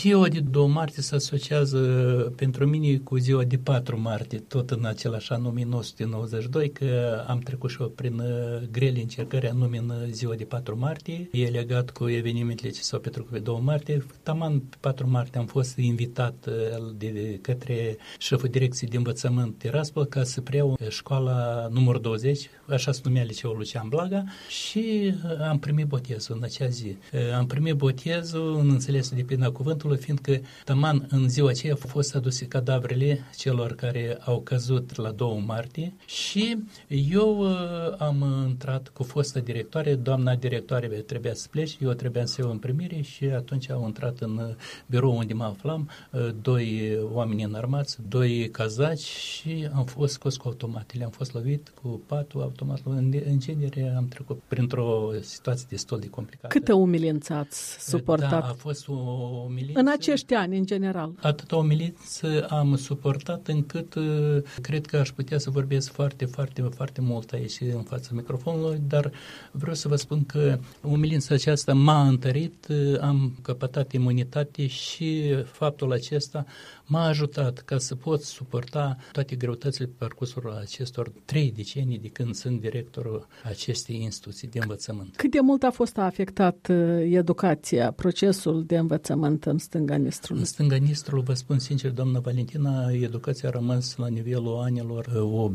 Ziua de 2 martie se asociază pentru mine cu ziua de 4 martie, tot în același an 1992, că am trecut și eu prin grele încercări anume în ziua de 4 martie. E legat cu evenimentele ce s-au petrecut pe 2 martie. Taman pe 4 martie am fost invitat de către șeful direcției de învățământ Tiraspol ca să preiau școala numărul 20, așa se numea Liceul Lucian Blaga, și am primit botezul în acea zi. Am primit botezul în înțelesul de plina cuvântului, fiindcă taman în ziua aceea au fost aduse cadavrele celor care au căzut la 2 martie și eu am intrat cu fosta directoare, doamna directoare trebuia să plece, eu trebuia să iau în primire și atunci au intrat în birou unde mă aflam 2 oameni înarmați, 2 cazaci și am fost scos cu automatele, am fost lovit cu patul automat. În genere am trecut printr-o situație destul de complicată. Câtă umilință ați suportat? Da, a fost o umilință. În acești ani, în general. Atâta umilință am suportat încât cred că aș putea să vorbesc foarte, foarte, foarte mult aici în fața microfonului, dar vreau să vă spun că umilința aceasta m-a întărit, am căpătat imunitate și faptul acesta m-a ajutat ca să pot suporta toate greutățile pe parcursul acestor 3 decenii de când sunt directorul acestei instituții de învățământ. Cât de mult a fost afectat educația, procesul de învățământ în stânga Nistrului? În stânga Nistrului, vă spun sincer, doamna Valentina, educația a rămas la nivelul anilor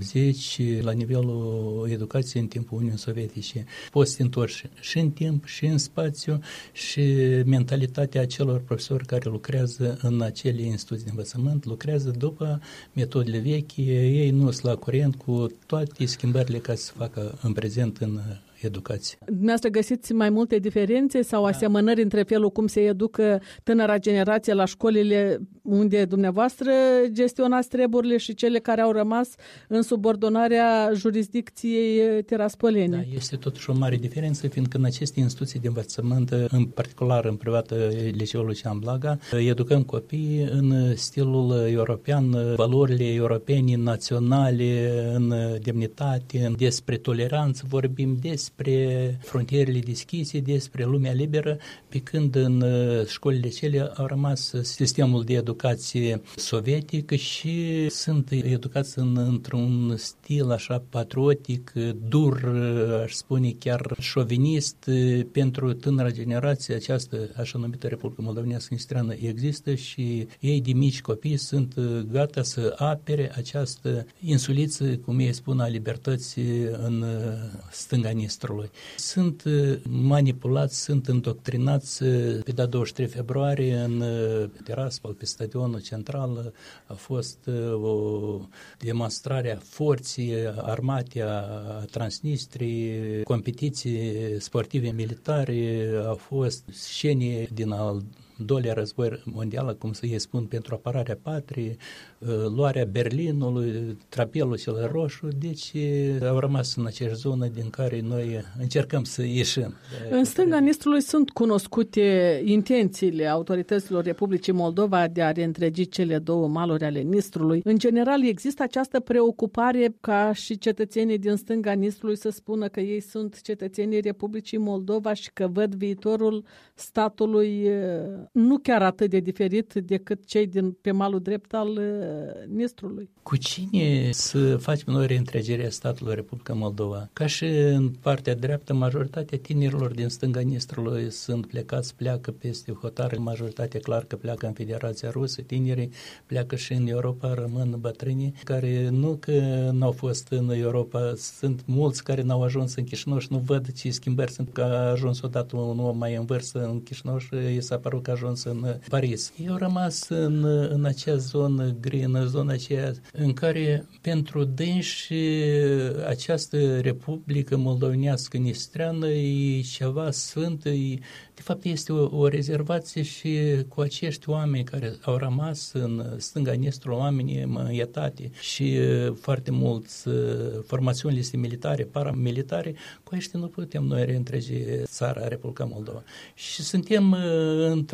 80, la nivelul educației în timpul Uniunii Sovietice. Poți să te întorci și în timp, și în spațiu, și mentalitatea acelor profesori care lucrează în acele instituții de învățământ, lucrează după metodele vechi, ei nu sunt la curent cu toate schimbările care se facă în prezent în educație. Dumneavoastră găsiți mai multe diferențe sau asemănări între felul cum se educă tânăra generație la școlile unde dumneavoastră gestionați treburile și cele care au rămas în subordonarea jurisdicției tiraspolene? Da, este totuși o mare diferență, fiindcă în aceste instituții de învățământ, în particular în privată Liceul Lucian Blaga, educăm copiii în stilul european, valorile europene, naționale, în demnitate, despre toleranță, vorbim despre frontierele deschise, despre lumea liberă, pe când în școlile cele au rămas sistemul de educație sovietic și sunt educați într-un stil așa patriotic, dur, aș spune chiar șovinist. Pentru tânăra generație această așa numită Republică Moldovenească Nistreană există și ei de mici copii sunt gata să apere această insuliță, cum ei spun, a libertății în stânga Nistrului. Sunt manipulați, sunt îndoctrinați. Pe 23 februarie în Tiraspol, pe stadionul central, a fost o demonstrare a forței armate a Transnistriei, competiții sportive militare, au fost scene din al doilea război mondial, cum să-i spun, pentru apărarea patriei, luarea Berlinului, trapelul cel roșu, deci au rămas în aceeași zonă din care noi încercăm să ieșim. În stânga Nistrului sunt cunoscute intențiile autorităților Republicii Moldova de a reîntregi cele 2 maluri ale Nistrului. În general, există această preocupare ca și cetățenii din stânga Nistrului să spună că ei sunt cetățenii Republicii Moldova și că văd viitorul statului nu chiar atât de diferit decât cei pe malul drept al Nistrului. Cu cine să facem noi reîntregirea statului Republica Moldova? Ca și în partea dreaptă, majoritatea tinerilor din stânga Nistrului sunt plecați, pleacă peste hotare, majoritatea clar că pleacă în Federația Rusă, tinerii pleacă și în Europa, rămân bătrânii, care nu că n-au fost în Europa, sunt mulți care n-au ajuns în Chișinău și nu văd ce schimbări sunt, că a ajuns odată un om mai în vârstă în Chișinău și i s-a părut că a ajuns în Paris. Eu am rămas în acea zonă gri, în zona aceea în care pentru dânși această Republică Moldovenească Nistreană e ceva sfânt, de fapt este o rezervație și cu acești oameni care au rămas în stânga Nistrului, oamenii în etate și foarte mulți formațiunile militare, paramilitare, cu aceștia nu putem noi reîntrege țara Republica Moldova. Și suntem într-o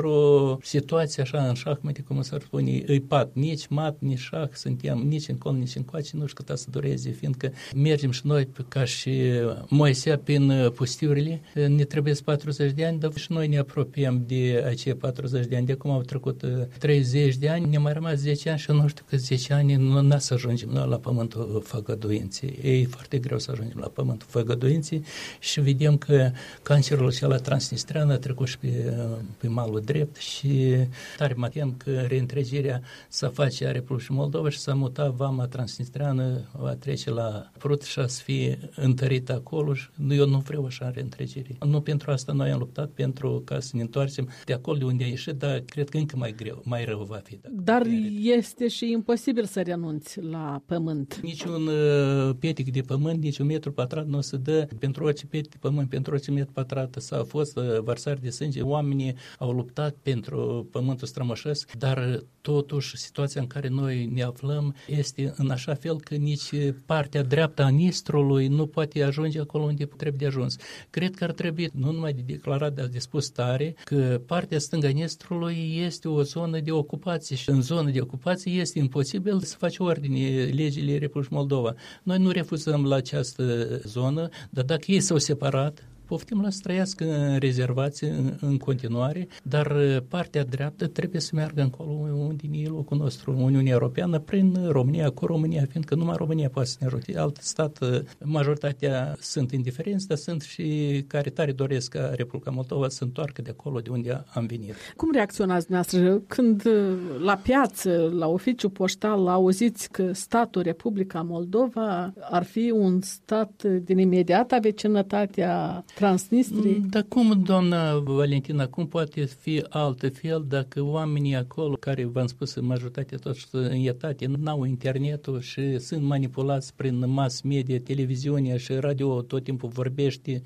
într-o situație așa în șahmate, cum s-ar spune, îi pat, nici mat, nici șah, suntem nici încolo, nici încoace, nu știu cât să dureze, fiindcă mergem și noi ca și Moise prin pustiurile, ne trebuie 40 de ani, dar și noi ne apropiem de acei 40 de ani, de cum au trecut 30 de ani, ne mai rămas 10 ani și nu știu câți 10 ani nu să ajungem la pământul făgăduinței. E foarte greu să ajungem la pământul făgăduinței și vedem că cancerul acela transnistrean a trecut și pe malul drept și tare mă tem că reîntregirea să face a Republicii Moldova și să muta vama transnistreană, va trece la Prut și să fie întărită acolo și eu nu vreau așa reîntregire. Nu pentru asta noi am luptat, pentru ca să ne întoarcem de acolo de unde a ieșit, dar cred că încă mai greu, mai rău va fi. Dar este și imposibil să renunți la pământ. Niciun petic de pământ, niciun metru pătrat nu se dă. Pentru orice petic de pământ, pentru orice metru pătrat s-a fost vărsare de sânge. Oamenii au luptat pentru pământul strămoșesc, dar totuși situația în care noi ne aflăm este în așa fel că nici partea dreaptă a Nistrului nu poate ajunge acolo unde trebuie de ajuns. Cred că ar trebui nu numai de declarat, dar de spus tare că partea stângă a Nistrului este o zonă de ocupație și în zonă de ocupație este imposibil să faci ordine legile Republicii Moldova. Noi nu refuzăm la această zonă, dar dacă ei s-au separat, poftim la să trăiască în rezervație în continuare, dar partea dreaptă trebuie să meargă încolo unde e locul nostru, Uniunea Europeană, prin România, cu România, fiindcă numai România poate să ne ajute. Alt stat, majoritatea sunt indiferenți, dar sunt și care tare doresc ca Republica Moldova să întoarcă de acolo de unde am venit. Cum reacționați dumneavoastră când la piață, la oficiu poștal, auziți că statul Republica Moldova ar fi un stat din imediata vecinătatea Transnistriei? Dar cum, doamna Valentina, cum poate fi altfel dacă oamenii acolo, care v-am spus în majoritatea toți în etate, n-au internetul și sunt manipulați prin mass media, televiziunea și radio tot timpul vorbește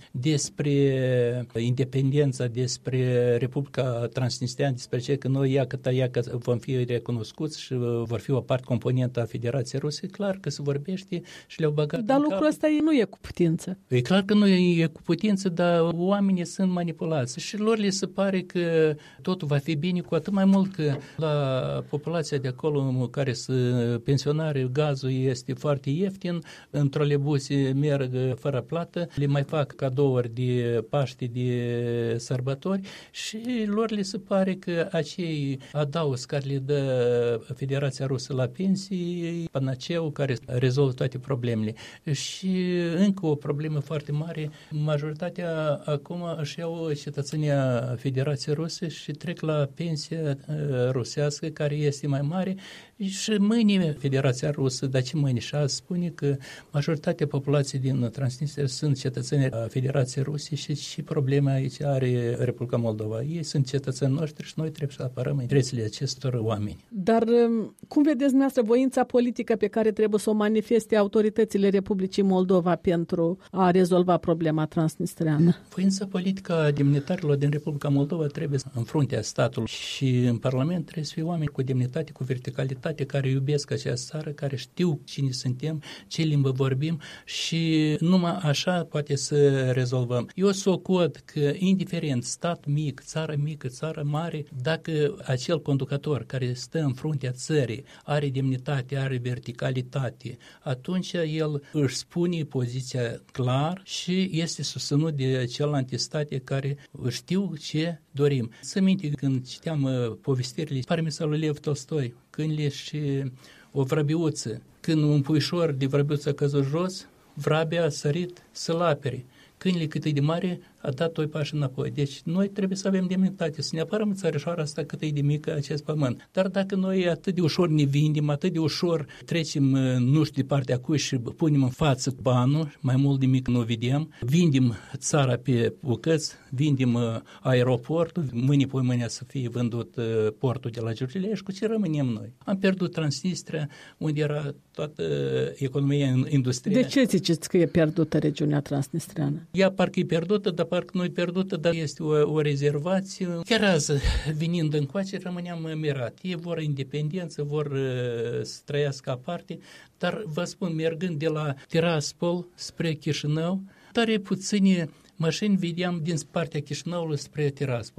despre independența, despre Republica Transnistreană, despre ce că noi iacă vom fi recunoscuți și vor fi o parte componentă a Federației Ruse, clar că se vorbește și le-au băgat. Dar lucrul ăsta nu e cu putință. E clar că nu e cu putință, dar oamenii sunt manipulați și lor le se pare că totul va fi bine, cu atât mai mult că la populația de acolo care sunt pensionari, gazul este foarte ieftin, în trolebuse merg fără plată, le mai fac cadouri de Paște, de sărbători și lor le se pare că acei adaus care le dă Federația Rusă la pensii, panaceu care rezolvă toate problemele. Și încă o problemă foarte mare, majoritatea acum își iau cetățenia Federației Ruse și trec la pensia rusească, care este mai mare, și mâine Federația Rusă, dar ce mâine? Și azi spune că majoritatea populației din Transnistria sunt cetățeni Federației Ruse și problema aici are Republica Moldova. Ei sunt cetățeni noștri și noi trebuie să apărăm interesele acestor oameni. Dar cum vedeți dumneavoastră voința politică pe care trebuie să o manifeste autoritățile Republicii Moldova pentru a rezolva problema transnistreană? Voința politică a demnitarilor din Republica Moldova trebuie în fruntea statului și în Parlament trebuie să fie oameni cu demnitate, cu verticalitate, care iubesc această țară, care știu cine suntem, ce limbă vorbim și numai așa poate să rezolvăm. Eu socot că indiferent stat mic, țară mică, țară mare, dacă acel conducător care stă în fruntea țării are demnitate, are verticalitate, atunci el își spune poziția clar și este susținut de celelalte state care știu ce dorim. Să minte când citeam povestirile, pare mi lui Lev Tolstoi, câinile și o vrăbiuță. Când un puișor de vrăbiuță a căzut jos, vrabia a sărit să-l apere. Câinile cât e de mare a dat 2 pași înapoi. Deci noi trebuie să avem demnitate, să ne apărăm țărișoara asta cât e de mică acest pământ. Dar dacă noi atât de ușor ne vindem, atât de ușor trecem nu știu de partea cui și punem în față banul, mai mult de mic nu vedem, vindem țara pe bucăți, vindem aeroportul, mâine să fie vândut portul de la Giurgiulești și cu ce rămânem noi? Am pierdut Transnistria, unde era toată economia industrială. De ce ziceți că e pierdută regiunea transnistreană? Ea parcă e pierdută, dar parcă nu e pierdută, dar este o rezervație. Chiar azi, venind încoace, rămâneam mirat. Ei vor independență, vor să trăiască aparte, dar vă spun, mergând de la Tiraspol spre Chișinău, tare puține mașini vedeam din partea Chișinăului spre Tiraspol.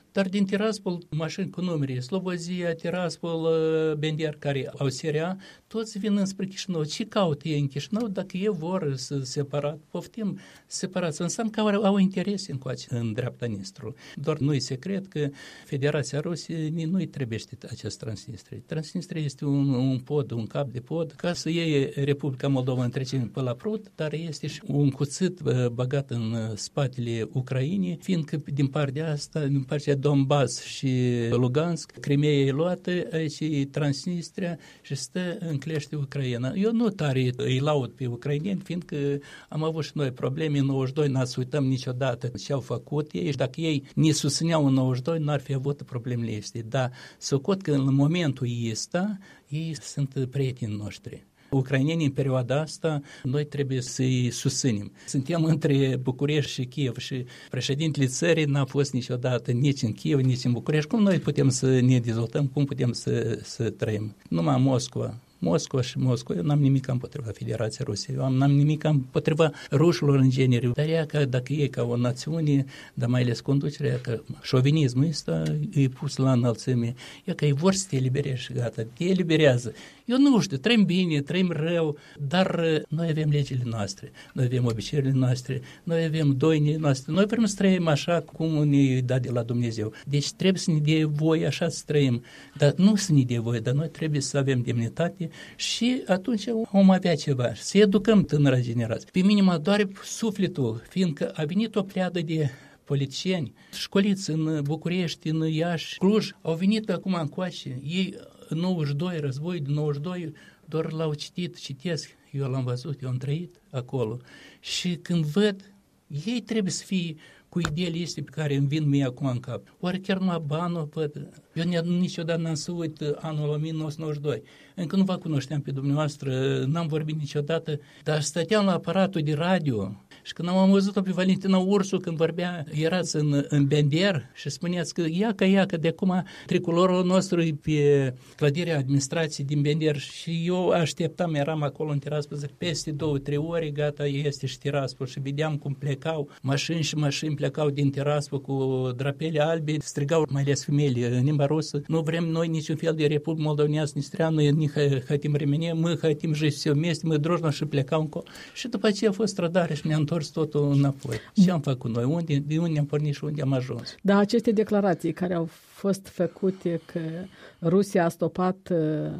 dar din Tiraspol, mașini cu numere, Slobozia, Tiraspol, Bender, care au seria, toți vin înspre Chișinău. Ce caută ei în Chișinău? Dacă ei vor să separat, poftim separați. Înseamnă că au interese în dreapta Nistrului. Doar nu-i secret că Federația Rusiei nu-i trebuiește acest Transnistria. Transnistria este un pod, un cap de pod, ca să iei Republica Moldova întrece pe la prut, dar este și un cuțit băgat în spatele Ucrainei, fiindcă din partea asta, din partea Donbass și Lugansk, Crimea e luată, aici e Transnistria și stă în clește Ucraina. Eu nu tare îi laud pe ucraineni, fiindcă am avut și noi probleme în 92, n-a să uităm niciodată ce au făcut ei și dacă ei ne susțineau în 92, n-ar fi avut problemele astea. Dar socot că în momentul ăsta ei sunt prietenii noștri. Ucrainenii în perioada asta, noi trebuie să-i susținem. Suntem între București și Kiev și președintele țării n-a fost niciodată nici în Kiev, nici în București. Cum noi putem să ne dezvoltăm, cum putem să trăim? Numai Moscova și Moscova. Eu n-am nimic împotriva Federației Rusiei, eu n-am nimic împotriva rușilor în genere. Dar ea că dacă e ca o națiune, dar mai ales conducerea, că șovinismul ăsta e pus la înălțime, ea că ei vor să te eliberezi și gata, te eliberează. Eu nu știu, trăim bine, trăim rău, dar noi avem legile noastre, noi avem obiceiurile noastre, noi avem doinile noastre, noi vrem să trăim așa cum ne da de la Dumnezeu. Deci trebuie să ne dea voie așa să trăim, dar nu să ne dea voie, dar noi trebuie să avem demnitate și atunci vom avea ceva, să educăm tânăra generație. Pe mine mă doare sufletul, fiindcă a venit o pleadă de politicieni, școliți în București, în Iași, Cluj, au venit acum încoace, ei în 92, războiul din 92, doar l-au citesc, eu l-am văzut, eu am trăit acolo și când văd, ei trebuie să fie cu ideile astea pe care îmi vin mie acum în cap. Oare chiar numai banul văd? Eu niciodată n-am să uit anul 1992. Încă nu vă cunoșteam pe dumneavoastră, n-am vorbit niciodată, dar stăteam la aparatul de radio și când am văzut-o pe Valentina Ursu când vorbea, erați în Bender și spuneați că iacă, de acum tricolorul nostru e pe clădirea administrației din Bender și eu așteptam, eram acolo în Tiraspol, zic, peste 2-3 ore, gata, este și Tiraspol și vedeam cum plecau mașini plecau din Tiraspol cu drapele albe, strigau mai ales femeile în limba rusă, nu vrem noi niciun fel de Republică Moldovenească, ni стреanu, не хотим ремени, мы хотим жить все вместе, мы дружно și plecau încă. Și după aceea a fost trădare și ne-a întors totul înapoi. Ce am făcut noi? De unde am pornit și unde am ajuns? Da, aceste declarații care au fost făcute că Rusia a stopat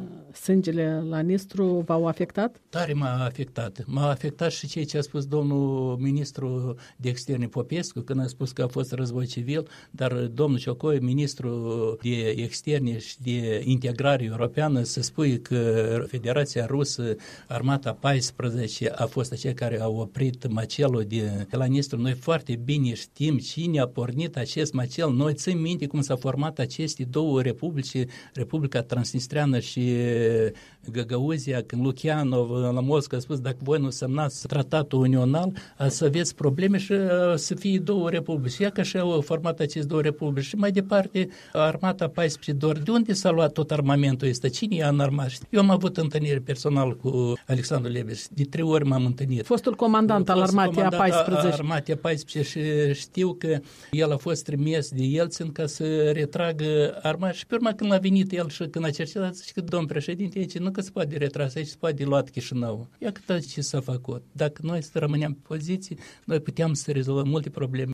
sângele la Nistru v-au afectat? Tare m-a afectat. M-a afectat și ce a spus domnul ministru de externe Popescu, când a spus că a fost război civil, dar domnul Ciocoi, ministru de externe și de integrare europeană, să spui că Federația Rusă, Armata 14, a fost aceia care au oprit macelul de la Nistru. Noi foarte bine știm cine a pornit acest macel. Noi țin minte cum s-a format aceste două republici, Republica Transnistreană și Gagauzia, când Lukianov la Moscova a spus, dacă voi nu semnați tratatul unional, să aveți probleme și să fie două republici. Ia că și-au format aceste două republici. Și mai departe, Armata 14 doar. De unde s-a luat tot armamentul ăsta? Cine i-a înarmat? Eu am avut întâlnire personală cu Alexandru Lebeș. De 3 ori m-am întâlnit. Fostul comandant al Armatei a 14. Armatei 14 și știu că el a fost trimis de Yeltsin ca să retragă armata și pe urmă când a venit el și când a cercetat, zice că domn președinte, aici nu că se poate retras, aici se poate luat Chișinău. Ia că tot ce s-a făcut. Dacă noi să rămâneam pe poziție, noi puteam să rezolvăm multe probleme.